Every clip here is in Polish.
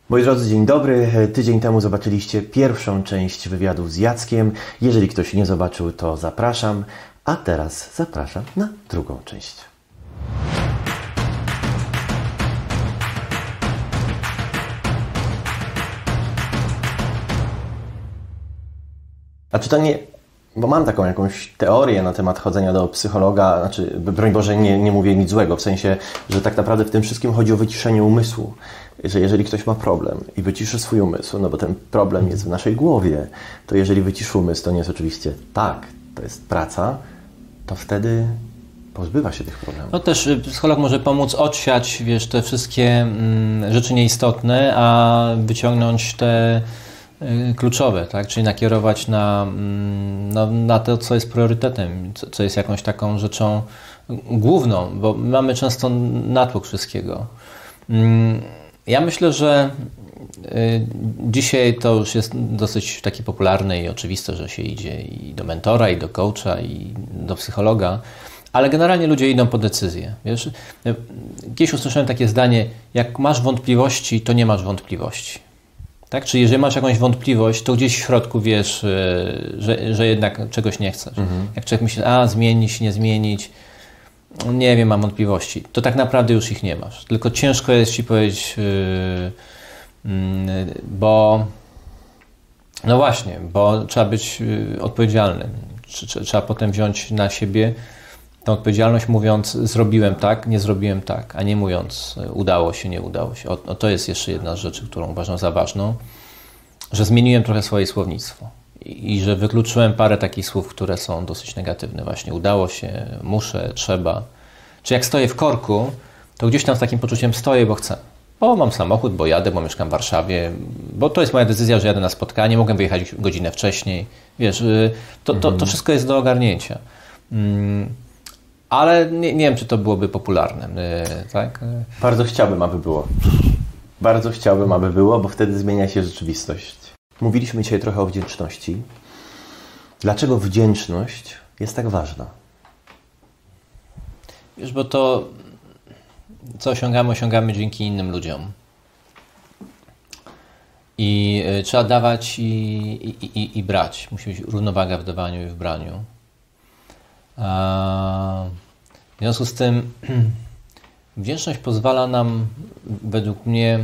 Moi drodzy, dzień dobry. Tydzień temu zobaczyliście pierwszą część wywiadu z Jackiem. Jeżeli ktoś nie zobaczył, to zapraszam. A teraz zapraszam na drugą część. A czy to nie... Bo mam taką jakąś teorię na temat chodzenia do psychologa, znaczy, broń Boże, nie mówię nic złego, w sensie, że tak naprawdę w tym wszystkim chodzi o wyciszenie umysłu. Że jeżeli ktoś ma problem i wyciszy swój umysł, no bo ten problem jest w naszej głowie, to jeżeli wyciszy umysł, to nie jest oczywiście tak, to jest praca, to wtedy pozbywa się tych problemów. No też psycholog może pomóc odsiać, te wszystkie rzeczy nieistotne, a wyciągnąć te kluczowe, tak? Czyli nakierować na to, co jest priorytetem, co jest jakąś taką rzeczą główną, bo mamy często natłok wszystkiego. Ja myślę, że dzisiaj to już jest dosyć takie popularne i oczywiste, że się idzie i do mentora, i do coacha, i do psychologa, ale generalnie ludzie idą po decyzję. Wiesz? Kiedyś usłyszałem takie zdanie, jak masz wątpliwości, to nie masz wątpliwości. Tak? Czyli jeżeli masz jakąś wątpliwość, to gdzieś w środku wiesz, że jednak czegoś nie chcesz. Jak człowiek myśli, zmienić, nie zmienić, nie wiem, mam wątpliwości, to tak naprawdę już ich nie masz. Tylko ciężko jest Ci powiedzieć, bo trzeba być odpowiedzialnym. Trzeba potem wziąć na siebie tę odpowiedzialność, mówiąc, zrobiłem tak, nie zrobiłem tak, a nie mówiąc, udało się, nie udało się. To jest jeszcze jedna z rzeczy, którą uważam za ważną, że zmieniłem trochę swoje słownictwo i że wykluczyłem parę takich słów, które są dosyć negatywne. Właśnie udało się, muszę, trzeba. Czy jak stoję w korku, to gdzieś tam z takim poczuciem stoję, bo chcę. Bo mam samochód, bo jadę, bo mieszkam w Warszawie, bo to jest moja decyzja, że jadę na spotkanie, mogę wyjechać godzinę wcześniej. Wiesz, to wszystko jest do ogarnięcia. Ale nie wiem, czy to byłoby popularne. Tak? Bardzo chciałbym, aby było. Bardzo chciałbym, aby było, bo wtedy zmienia się rzeczywistość. Mówiliśmy dzisiaj trochę o wdzięczności. Dlaczego wdzięczność jest tak ważna? Wiesz, bo to, co osiągamy dzięki innym ludziom. I trzeba dawać i brać. Musi być równowaga w dawaniu i w braniu. W związku z tym wdzięczność pozwala nam, według mnie,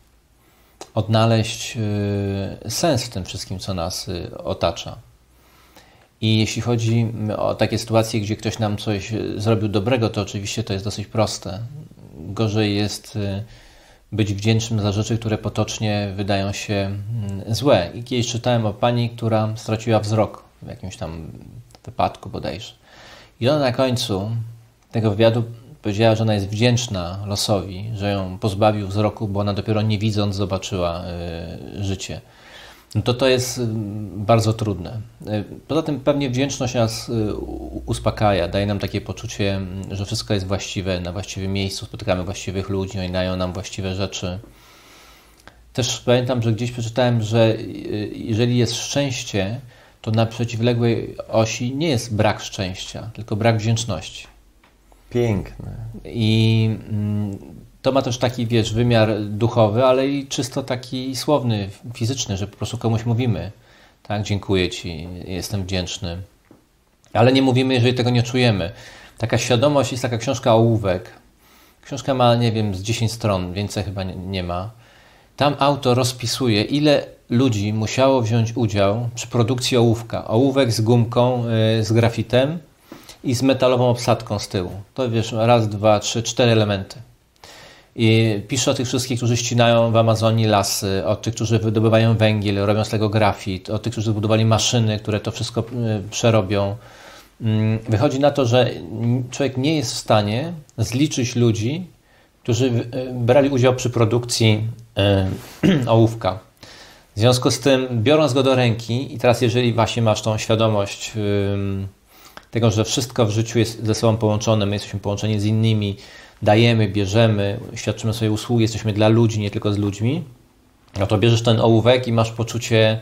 odnaleźć sens w tym wszystkim, co nas otacza. I jeśli chodzi o takie sytuacje, gdzie ktoś nam coś zrobił dobrego, to oczywiście to jest dosyć proste. Gorzej jest być wdzięcznym za rzeczy, które potocznie wydają się złe. I kiedyś czytałem o pani, która straciła wzrok w jakimś tam wypadku bodajże. I ona na końcu tego wywiadu powiedziała, że ona jest wdzięczna losowi, że ją pozbawił wzroku, bo ona dopiero nie widząc zobaczyła życie. No to jest bardzo trudne. Poza tym pewnie wdzięczność nas uspokaja, daje nam takie poczucie, że wszystko jest właściwe, na właściwym miejscu, spotykamy właściwych ludzi, oni dają nam właściwe rzeczy. Też pamiętam, że gdzieś przeczytałem, że jeżeli jest szczęście, to na przeciwległej osi nie jest brak szczęścia, tylko brak wdzięczności. Piękne. I to ma też taki, wymiar duchowy, ale i czysto taki słowny, fizyczny, że po prostu komuś mówimy, tak, dziękuję Ci, jestem wdzięczny. Ale nie mówimy, jeżeli tego nie czujemy. Taka świadomość, jest taka książka Ołówek. Książka ma, nie wiem, z 10 stron, więcej chyba nie ma. Tam autor rozpisuje, ile ludzi musiało wziąć udział przy produkcji ołówka. Ołówek z gumką, z grafitem i z metalową obsadką z tyłu. To raz, dwa, trzy, 4 elementy. I pisze o tych wszystkich, którzy ścinają w Amazonii lasy, o tych, którzy wydobywają węgiel, robią z tego grafit, o tych, którzy zbudowali maszyny, które to wszystko przerobią. Wychodzi na to, że człowiek nie jest w stanie zliczyć ludzi, którzy brali udział przy produkcji ołówka. W związku z tym, biorąc go do ręki, i teraz jeżeli właśnie masz tą świadomość tego, że wszystko w życiu jest ze sobą połączone, my jesteśmy połączeni z innymi, dajemy, bierzemy, świadczymy sobie usługi, jesteśmy dla ludzi, nie tylko z ludźmi, no to bierzesz ten ołówek i masz poczucie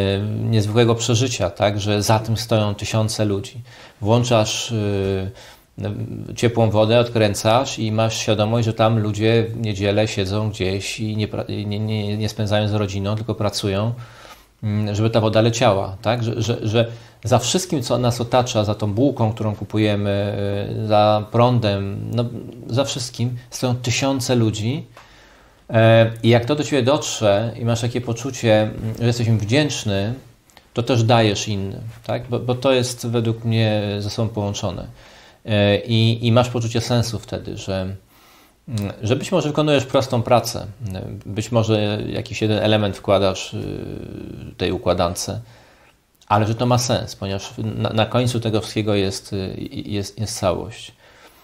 niezwykłego przeżycia, tak, że za tym stoją tysiące ludzi. Włączasz ciepłą wodę odkręcasz i masz świadomość, że tam ludzie w niedzielę siedzą gdzieś i nie spędzają z rodziną, tylko pracują, żeby ta woda leciała, tak? Że za wszystkim, co nas otacza, za tą bułką, którą kupujemy, za prądem, no, za wszystkim stoją tysiące ludzi. I jak to do Ciebie dotrze i masz takie poczucie, że jesteś im wdzięczny, to też dajesz innym, tak? Bo to jest według mnie ze sobą połączone. I masz poczucie sensu wtedy, że być może wykonujesz prostą pracę, być może jakiś jeden element wkładasz w tej układance, ale że to ma sens, ponieważ na końcu tego wszystkiego jest całość.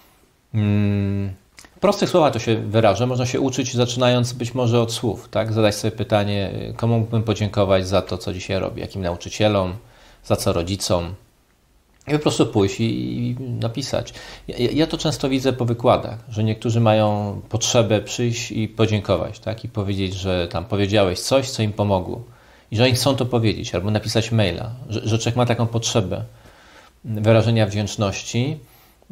W prostych słowach to się wyraża. Można się uczyć, zaczynając być może od słów, tak? Zadać sobie pytanie, komu mógłbym podziękować za to, co dzisiaj robię, jakim nauczycielom, za co rodzicom. I po prostu pójść i napisać. Ja to często widzę po wykładach, że niektórzy mają potrzebę przyjść i podziękować, tak? I powiedzieć, że tam powiedziałeś coś, co im pomogło. I że oni chcą to powiedzieć, albo napisać maila. Że człowiek ma taką potrzebę wyrażenia wdzięczności,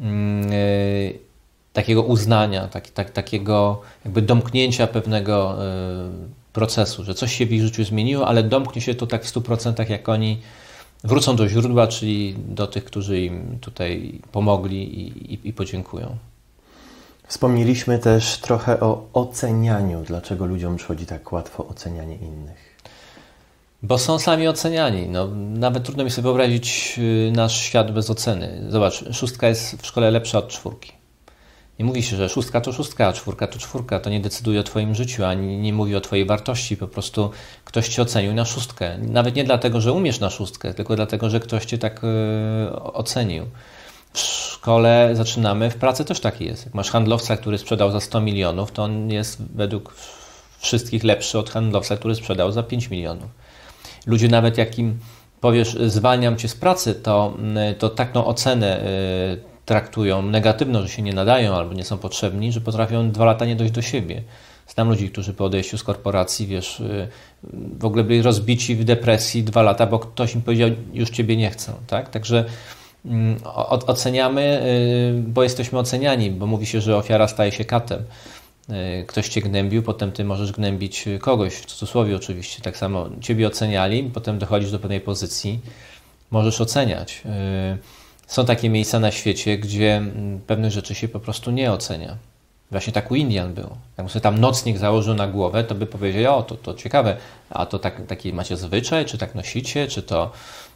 takiego uznania, takiego jakby domknięcia pewnego procesu, że coś się w ich życiu zmieniło, ale domknie się to tak w 100%, jak oni wrócą do źródła, czyli do tych, którzy im tutaj pomogli i podziękują. Wspomnieliśmy też trochę o ocenianiu. Dlaczego ludziom przychodzi tak łatwo ocenianie innych? Bo są sami oceniani. No, nawet trudno mi sobie wyobrazić nasz świat bez oceny. Zobacz, 6 jest w szkole lepsza od 4. Nie mówi się, że 6 to 6, a 4 to 4. To nie decyduje o Twoim życiu, ani nie mówi o Twojej wartości. Po prostu ktoś Cię ocenił na 6. Nawet nie dlatego, że umiesz na 6, tylko dlatego, że ktoś Cię tak ocenił. W szkole zaczynamy, w pracy też taki jest. Jak masz handlowca, który sprzedał za 100 milionów, to on jest według wszystkich lepszy od handlowca, który sprzedał za 5 milionów. Ludzie nawet jak im powiesz, zwalniam Cię z pracy, to taką ocenę traktują negatywną, że się nie nadają albo nie są potrzebni, że potrafią 2 lata nie dojść do siebie. Znam ludzi, którzy po odejściu z korporacji, wiesz, w ogóle byli rozbici w depresji 2 lata, bo ktoś im powiedział, już Ciebie nie chcą, tak? Także oceniamy, bo jesteśmy oceniani, bo mówi się, że ofiara staje się katem. Ktoś Cię gnębił, potem Ty możesz gnębić kogoś, w cudzysłowie oczywiście, tak samo Ciebie oceniali, potem dochodzisz do pewnej pozycji, możesz oceniać. Są takie miejsca na świecie, gdzie pewnych rzeczy się po prostu nie ocenia. Właśnie tak u Indian było. Jakby sobie tam nocnik założył na głowę, to by powiedzieli, to ciekawe, a to taki macie zwyczaj, czy tak nosicie, czy to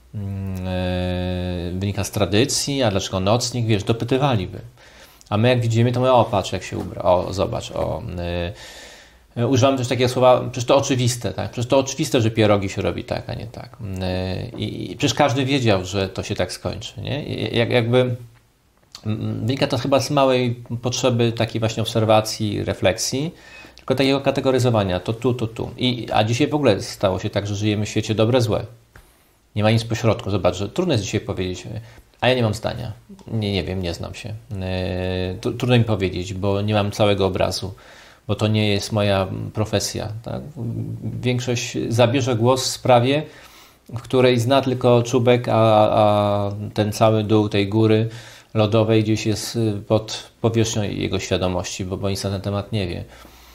wynika z tradycji, a dlaczego nocnik, wiesz, dopytywaliby. A my jak widzimy, to mówimy, o patrz jak się ubrał, o zobacz, używamy też takiego słowa, przecież to oczywiste, tak? Przecież to oczywiste, że pierogi się robi tak, a nie tak. I przecież każdy wiedział, że to się tak skończy, nie? Jakby wynika to chyba z małej potrzeby takiej właśnie obserwacji, refleksji, tylko takiego kategoryzowania, to tu. A dzisiaj w ogóle stało się tak, że żyjemy w świecie dobre, złe. Nie ma nic pośrodku. Zobacz, że trudno jest dzisiaj powiedzieć, a ja nie mam zdania. Nie wiem, nie znam się. Trudno mi powiedzieć, bo nie mam całego obrazu, bo to nie jest moja profesja. Tak? Większość zabierze głos w sprawie, w której zna tylko czubek, a ten cały dół tej góry lodowej gdzieś jest pod powierzchnią jego świadomości, bo nic na ten temat nie wie.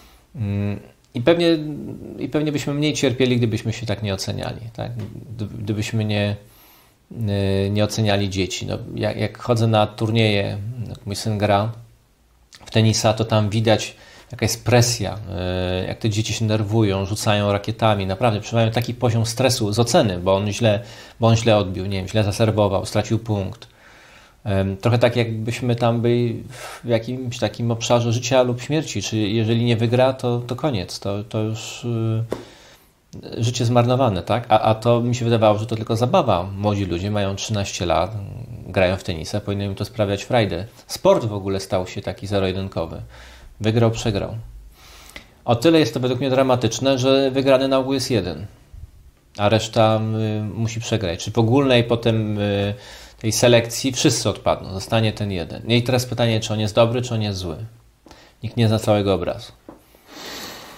I pewnie byśmy mniej cierpieli, gdybyśmy się tak nie oceniali. Tak? Gdybyśmy nie oceniali dzieci. No, jak chodzę na turnieje, jak mój syn gra w tenisa, to tam widać jaka jest presja, jak te dzieci się nerwują, rzucają rakietami, naprawdę przeżywają taki poziom stresu z oceny, bo on źle odbił, nie wiem, źle zaserwował, stracił punkt. Trochę tak jakbyśmy tam byli w jakimś takim obszarze życia lub śmierci, czy jeżeli nie wygra, to koniec, to już życie zmarnowane, tak? A to mi się wydawało, że to tylko zabawa. Młodzi ludzie mają 13 lat, grają w tenisa, powinno im to sprawiać frajdę. Sport w ogóle stał się taki zero-jedynkowy. Wygrał, przegrał. O tyle jest to według mnie dramatyczne, że wygrany na ogół jest jeden, a reszta musi przegrać. Czy w ogólnej potem tej selekcji wszyscy odpadną, zostanie ten jeden. I teraz pytanie, czy on jest dobry, czy on jest zły. Nikt nie zna całego obrazu.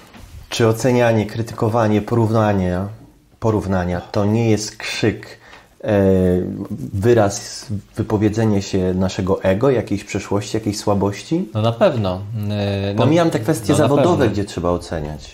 Czy ocenianie, krytykowanie, porównania to nie jest krzyk wyraz, wypowiedzenie się naszego ego, jakiejś przeszłości, jakiejś słabości? No na pewno. Pomijam te kwestie zawodowe, gdzie trzeba oceniać.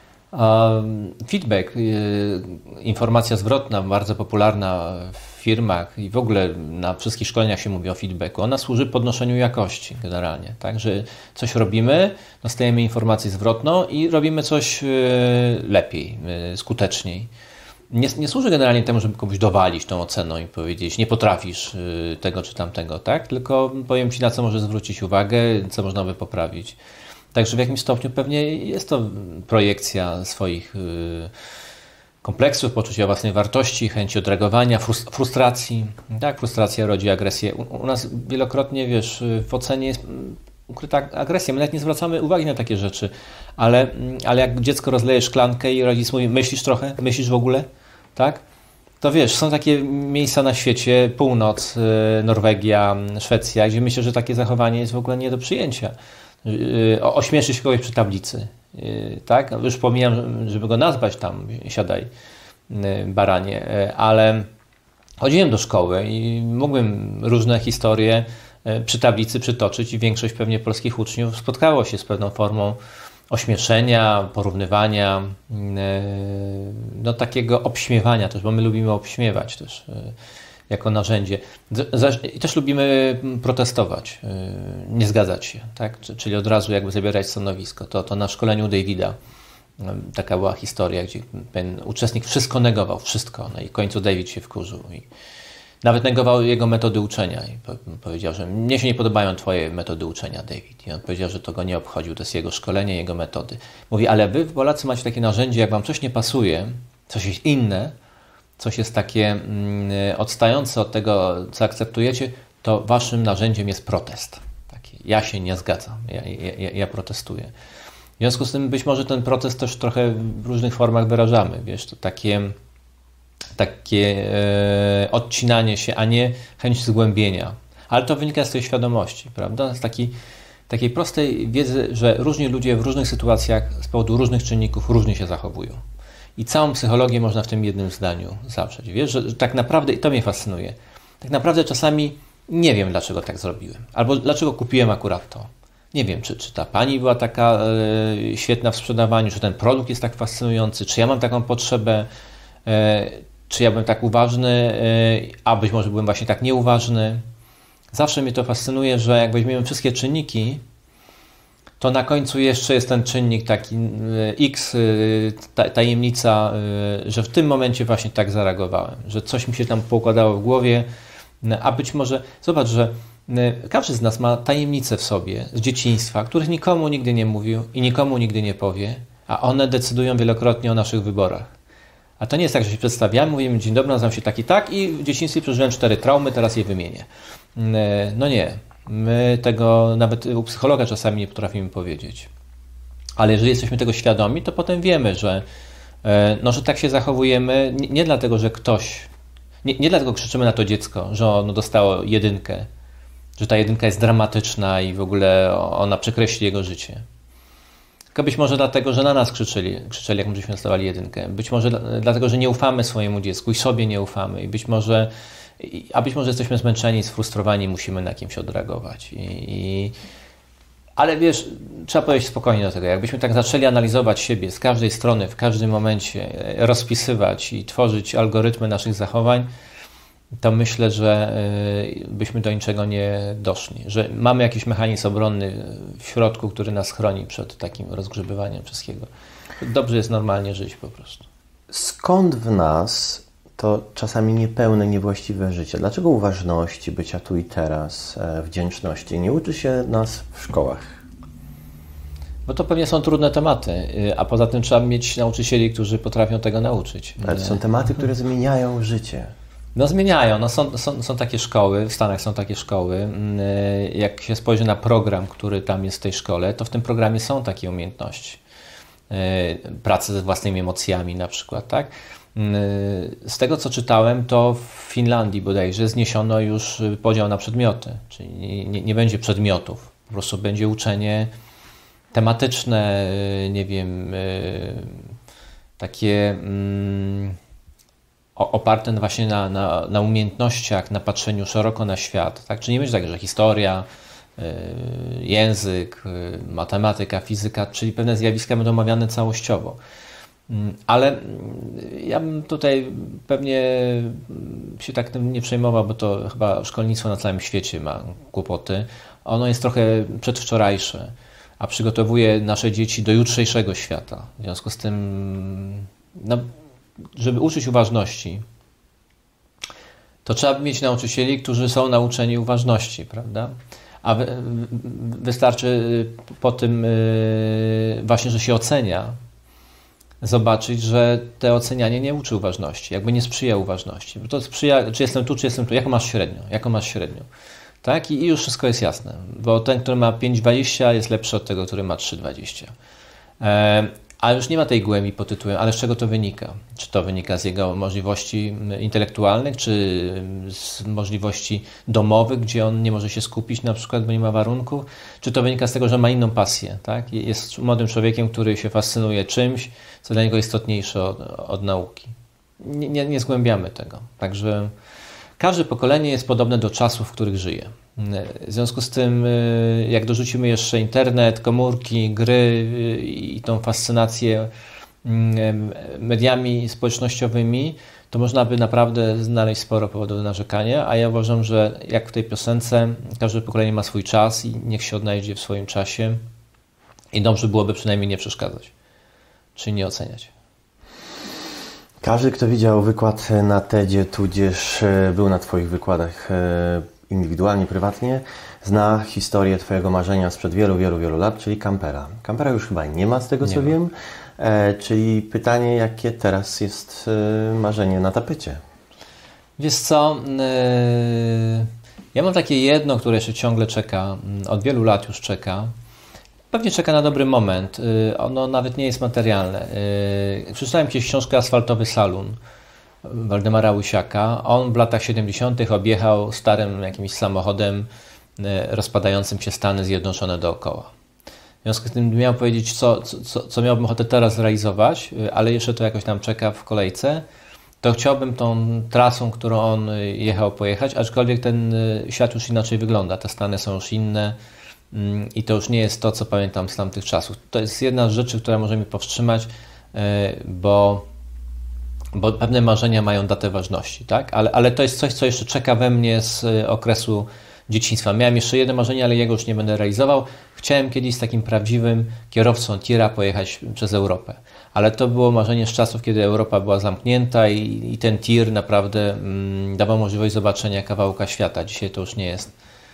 Feedback, informacja zwrotna, bardzo popularna w firmach i w ogóle na wszystkich szkoleniach się mówi o feedbacku. Ona służy podnoszeniu jakości generalnie. Tak, że coś robimy, dostajemy informację zwrotną i robimy coś lepiej, skuteczniej. Nie służy generalnie temu, żeby komuś dowalić tą oceną i powiedzieć, nie potrafisz tego czy tamtego, tak? Tylko powiem Ci, na co możesz zwrócić uwagę, co można by poprawić. Także w jakimś stopniu pewnie jest to projekcja swoich kompleksów, poczucia własnej wartości, chęci odreagowania, frustracji. Tak, frustracja rodzi agresję. U nas wielokrotnie, wiesz, w ocenie jest ukryta agresja. My nawet nie zwracamy uwagi na takie rzeczy, ale jak dziecko rozleje szklankę i rodzic mówi, myślisz trochę? Myślisz w ogóle? Tak? To wiesz, są takie miejsca na świecie, północ, Norwegia, Szwecja, gdzie myślę, że takie zachowanie jest w ogóle nie do przyjęcia. Ośmieszy się kogoś przy tablicy, tak? Już pomijam, żeby go nazwać tam, siadaj, baranie, ale chodziłem do szkoły i mógłbym różne historie przy tablicy przytoczyć i większość pewnie polskich uczniów spotkało się z pewną formą ośmieszenia, porównywania, no takiego obśmiewania też, bo my lubimy obśmiewać też jako narzędzie. I też lubimy protestować, nie zgadzać się, tak? Czyli od razu jakby zabierać stanowisko. To na szkoleniu Davida taka była historia, gdzie ten uczestnik wszystko negował, wszystko. No i w końcu David się wkurzył i nawet negował jego metody uczenia i powiedział, że mnie się nie podobają twoje metody uczenia, David. I on powiedział, że to go nie obchodził, to jest jego szkolenie, jego metody. Mówi, ale wy Polacy macie takie narzędzie, jak wam coś nie pasuje, coś jest inne, coś jest takie odstające od tego, co akceptujecie, to waszym narzędziem jest protest. Taki, ja się nie zgadzam, ja protestuję. W związku z tym być może ten protest też trochę w różnych formach wyrażamy. Wiesz, to takie odcinanie się, a nie chęć zgłębienia. Ale to wynika z tej świadomości, prawda? Z takiej prostej wiedzy, że różni ludzie w różnych sytuacjach z powodu różnych czynników różnie się zachowują. I całą psychologię można w tym jednym zdaniu zawrzeć. Wiesz, że tak naprawdę, i to mnie fascynuje, tak naprawdę czasami nie wiem, dlaczego tak zrobiłem. Albo dlaczego kupiłem akurat to. Nie wiem, czy ta pani była taka świetna w sprzedawaniu, czy ten produkt jest tak fascynujący, czy ja mam taką potrzebę, czy ja byłem tak uważny, a być może byłem właśnie tak nieuważny. Zawsze mnie to fascynuje, że jak weźmiemy wszystkie czynniki, to na końcu jeszcze jest ten czynnik taki X, tajemnica, że w tym momencie właśnie tak zareagowałem, że coś mi się tam poukładało w głowie, a być może, zobacz, że każdy z nas ma tajemnice w sobie z dzieciństwa, których nikomu nigdy nie mówił i nikomu nigdy nie powie, a one decydują wielokrotnie o naszych wyborach. A to nie jest tak, że się przedstawiamy, mówimy dzień dobry, nazywam się tak i w dzieciństwie przeżyłem 4 traumy, teraz je wymienię. No nie. My tego nawet u psychologa czasami nie potrafimy powiedzieć. Ale jeżeli jesteśmy tego świadomi, to potem wiemy, że tak się zachowujemy nie dlatego, że ktoś, nie dlatego krzyczymy na to dziecko, że ono dostało 1, że ta 1 jest dramatyczna i w ogóle ona przekreśli jego życie. Tylko być może dlatego, że na nas krzyczeli jak my żeśmy dostawali 1. Być może dlatego, że nie ufamy swojemu dziecku i sobie nie ufamy. I być może jesteśmy zmęczeni, sfrustrowani, musimy na kimś odreagować. Ale wiesz, trzeba podejść spokojnie do tego. Jakbyśmy tak zaczęli analizować siebie z każdej strony, w każdym momencie, rozpisywać i tworzyć algorytmy naszych zachowań, to myślę, że byśmy do niczego nie doszli. Że mamy jakiś mechanizm obronny w środku, który nas chroni przed takim rozgrzebywaniem wszystkiego. Dobrze jest normalnie żyć po prostu. Skąd w nas to czasami niepełne, niewłaściwe życie? Dlaczego uważności, bycia tu i teraz, wdzięczności nie uczy się nas w szkołach? Bo to pewnie są trudne tematy, a poza tym trzeba mieć nauczycieli, którzy potrafią tego nauczyć. Ale to są tematy, które zmieniają życie. No zmieniają. No są takie szkoły, w Stanach są takie szkoły. Jak się spojrzy na program, który tam jest w tej szkole, to w tym programie są takie umiejętności. Pracy ze własnymi emocjami na przykład, tak? Z tego, co czytałem, to w Finlandii bodajże zniesiono już podział na przedmioty, czyli nie będzie przedmiotów, po prostu będzie uczenie tematyczne, nie wiem, takie oparte właśnie na umiejętnościach, na patrzeniu szeroko na świat. Tak? Czyli nie będzie tak, że historia, język, matematyka, fizyka, czyli pewne zjawiska będą omawiane całościowo. Ale ja bym tutaj pewnie się tak tym nie przejmował, bo to chyba szkolnictwo na całym świecie ma kłopoty. Ono jest trochę przedwczorajsze, a przygotowuje nasze dzieci do jutrzejszego świata. W związku z tym, no, żeby uczyć uważności, to trzeba mieć nauczycieli, którzy są nauczeni uważności, prawda? A wystarczy po tym właśnie, że się ocenia, zobaczyć, że te ocenianie nie uczy uważności, jakby nie sprzyja uważności. Bo to sprzyja, czy jestem tu, jaką masz średnią. Tak? I już wszystko jest jasne, bo ten, który ma 5,20 jest lepszy od tego, który ma 3,20. A już nie ma tej głębi pod tytułem, ale z czego to wynika? Czy to wynika z jego możliwości intelektualnych, czy z możliwości domowych, gdzie on nie może się skupić na przykład, bo nie ma warunków? Czy to wynika z tego, że ma inną pasję? Tak? Jest młodym człowiekiem, który się fascynuje czymś, co dla niego istotniejsze od nauki. Nie zgłębiamy tego. Także każde pokolenie jest podobne do czasów, w których żyje. W związku z tym, jak dorzucimy jeszcze internet, komórki, gry i tą fascynację mediami społecznościowymi, to można by naprawdę znaleźć sporo powodów do narzekania, a ja uważam, że jak w tej piosence, każde pokolenie ma swój czas i niech się odnajdzie w swoim czasie i dobrze byłoby przynajmniej nie przeszkadzać, czyli nie oceniać. Każdy, kto widział wykład na TED-zie, tudzież był na Twoich wykładach indywidualnie, prywatnie, zna historię Twojego marzenia sprzed wielu, wielu, wielu lat, czyli kampera. Kampera już chyba nie ma, z tego co wiem. Czyli pytanie, jakie teraz jest marzenie na tapecie? Wiesz co, ja mam takie jedno, które jeszcze ciągle czeka, od wielu lat już czeka. Pewnie czeka na dobry moment. Ono nawet nie jest materialne. Przeczytałem kiedyś książkę Asfaltowy Salon Waldemara Łysiaka. On w latach 70. objechał starym jakimś samochodem rozpadającym się Stany Zjednoczone dookoła. W związku z tym miał powiedzieć, co miałbym ochotę teraz zrealizować, ale jeszcze to jakoś tam czeka w kolejce. To chciałbym tą trasą, którą on jechał, pojechać, aczkolwiek ten świat już inaczej wygląda. Te Stany są już inne. I to już nie jest to, co pamiętam z tamtych czasów. To jest jedna z rzeczy, która może mnie powstrzymać, bo pewne marzenia mają datę ważności, tak? Ale to jest coś, co jeszcze czeka we mnie z okresu dzieciństwa. Miałem jeszcze jedno marzenie, ale jego już nie będę realizował. Chciałem kiedyś z takim prawdziwym kierowcą tira pojechać przez Europę. Ale to było marzenie z czasów, kiedy Europa była zamknięta i ten tir naprawdę dawał możliwość zobaczenia kawałka świata. Dzisiaj to już nie jest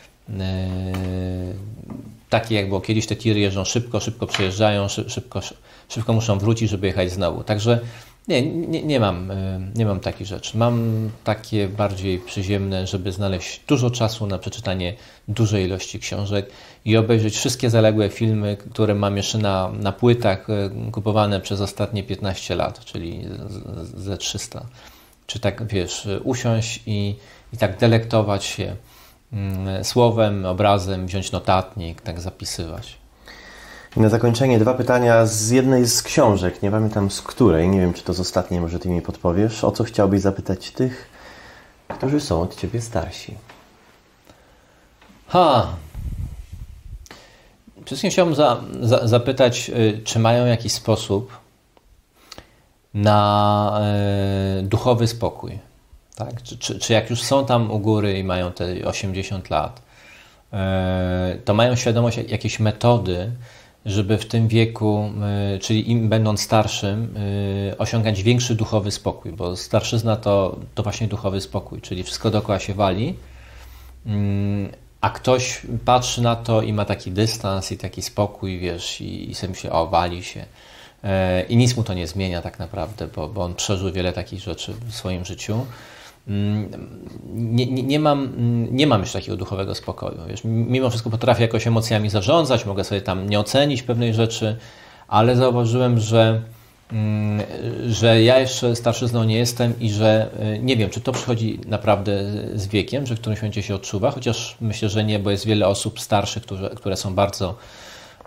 takie, jak było kiedyś. Te tiry jeżdżą szybko przejeżdżają, szybko muszą wrócić, żeby jechać znowu. Także nie mam takich rzeczy. Mam takie bardziej przyziemne, żeby znaleźć dużo czasu na przeczytanie dużej ilości książek i obejrzeć wszystkie zaległe filmy, które mam jeszcze na płytach kupowane przez ostatnie 15 lat, czyli ze 300. Czy tak, wiesz, usiąść i tak delektować się słowem, obrazem, wziąć notatnik, tak zapisywać. I na zakończenie 2 pytania z jednej z książek, nie pamiętam z której, nie wiem czy to z ostatniej, może Ty mi podpowiesz. O co chciałbyś zapytać tych, którzy są od Ciebie starsi? Przede wszystkim chciałbym zapytać, czy mają jakiś sposób na duchowy spokój. Tak? Czy jak już są tam u góry i mają te 80 lat, to mają świadomość jakiejś metody, żeby w tym wieku, czyli im będąc starszym, osiągać większy duchowy spokój, bo starszyzna to właśnie duchowy spokój, czyli wszystko dookoła się wali, a ktoś patrzy na to i ma taki dystans i taki spokój, wiesz, i sobie myśli, wali się. I nic mu to nie zmienia tak naprawdę, bo on przeżył wiele takich rzeczy w swoim życiu. Nie mam już takiego duchowego spokoju. Wiesz, mimo wszystko potrafię jakoś emocjami zarządzać, mogę sobie tam nie ocenić pewnej rzeczy, ale zauważyłem, że ja jeszcze starszyzną nie jestem i że nie wiem, czy to przychodzi naprawdę z wiekiem, że w którymś momencie się odczuwa, chociaż myślę, że nie, bo jest wiele osób starszych, które są bardzo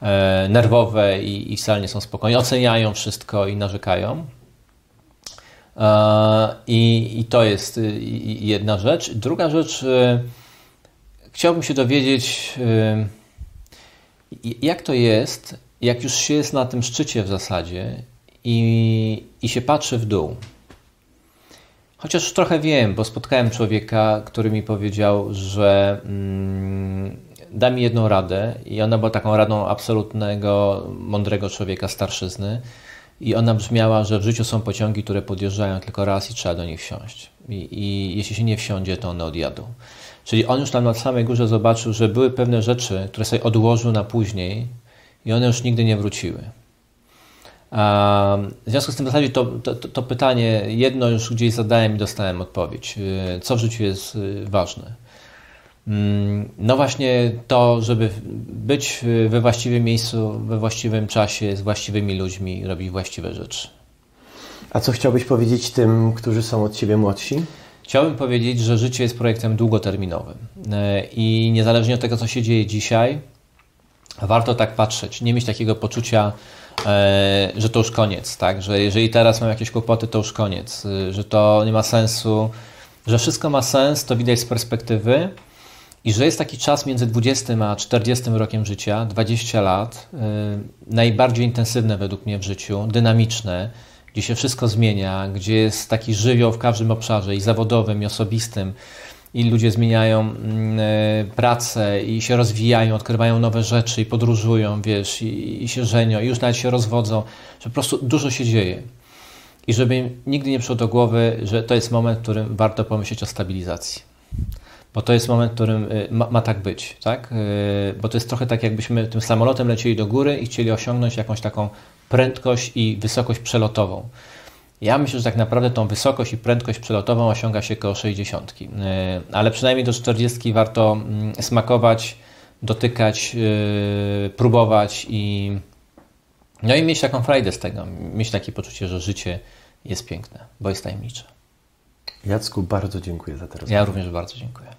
nerwowe i wcale nie są spokojne, oceniają wszystko i narzekają. I to jest jedna rzecz. Druga rzecz, chciałbym się dowiedzieć, jak to jest, jak już się jest na tym szczycie w zasadzie i się patrzy w dół. Chociaż trochę wiem, bo spotkałem człowieka, który mi powiedział, że da mi jedną radę i ona była taką radą absolutnego, mądrego człowieka, starszyzny i ona brzmiała, że w życiu są pociągi, które podjeżdżają tylko raz i trzeba do nich wsiąść. I jeśli się nie wsiądzie, to one odjadą. Czyli on już tam na samej górze zobaczył, że były pewne rzeczy, które sobie odłożył na później i one już nigdy nie wróciły. W związku z tym w zasadzie to pytanie jedno już gdzieś zadałem i dostałem odpowiedź. Co w życiu jest ważne? No właśnie to, żeby być we właściwym miejscu, we właściwym czasie, z właściwymi ludźmi, robić właściwe rzeczy. A co chciałbyś powiedzieć tym, którzy są od Ciebie młodsi? Chciałbym powiedzieć, że życie jest projektem długoterminowym i niezależnie od tego, co się dzieje dzisiaj, warto tak patrzeć, nie mieć takiego poczucia, że to już koniec, tak? Że jeżeli teraz mam jakieś kłopoty, to już koniec, że to nie ma sensu, że wszystko ma sens, to widać z perspektywy i że jest taki czas między 20 a 40 rokiem życia, 20 lat, najbardziej intensywne według mnie w życiu, dynamiczne, gdzie się wszystko zmienia, gdzie jest taki żywioł w każdym obszarze i zawodowym, i osobistym, i ludzie zmieniają pracę i się rozwijają, odkrywają nowe rzeczy i podróżują, wiesz, i się żenią, i już nawet się rozwodzą, że po prostu dużo się dzieje. I żeby im nigdy nie przyszło do głowy, że to jest moment, w którym warto pomyśleć o stabilizacji. Bo to jest moment, w którym ma tak być, tak? Bo to jest trochę tak, jakbyśmy tym samolotem lecieli do góry i chcieli osiągnąć jakąś taką prędkość i wysokość przelotową. Ja myślę, że tak naprawdę tą wysokość i prędkość przelotową osiąga się koło 60. Ale przynajmniej do 40 warto smakować, dotykać, próbować i mieć taką frajdę z tego. Mieć takie poczucie, że życie jest piękne, bo jest tajemnicze. Jacku, bardzo dziękuję za tę rozmowę. Ja również bardzo dziękuję.